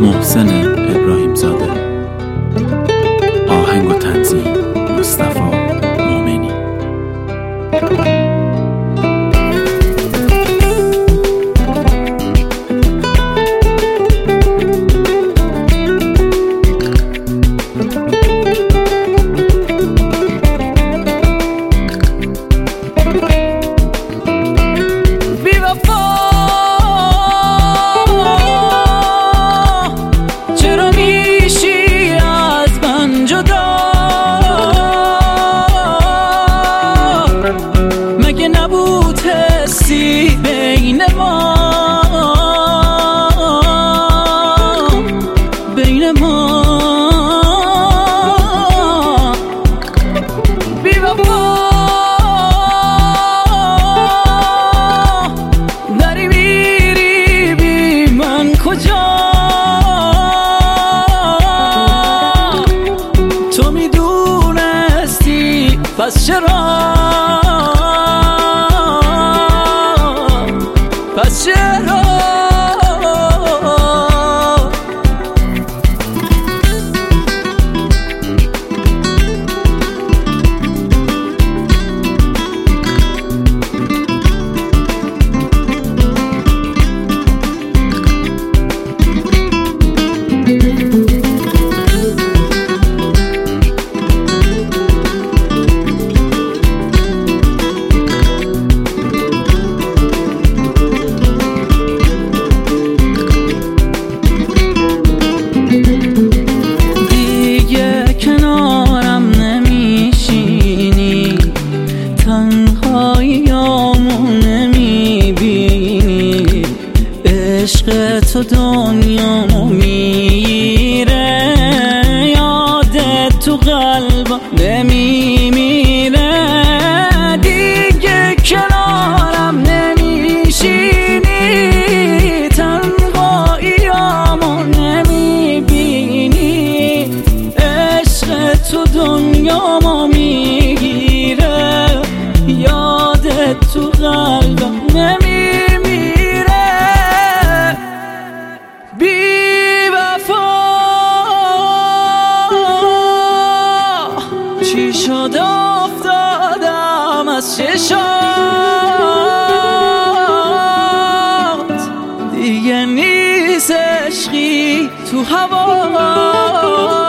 محسن ابراهیم زاده. آهنگ و تنظیم مصطفی مومنی. بین ما بی وفا داری میری بی من کجا؟ تو میدونستی پس چرا؟ پس چرا؟ عشق تو دنیامو میره، یادت تو قلبم نمیمیره. دیگه کنارم نمیشینی، تنهاییامو نمیبینی. عشق تو دنیامو میگیره، یادت تو قلبم نمیمیره. چی شد افتادم از چشات، دیگه نیست عشقی تو هوا.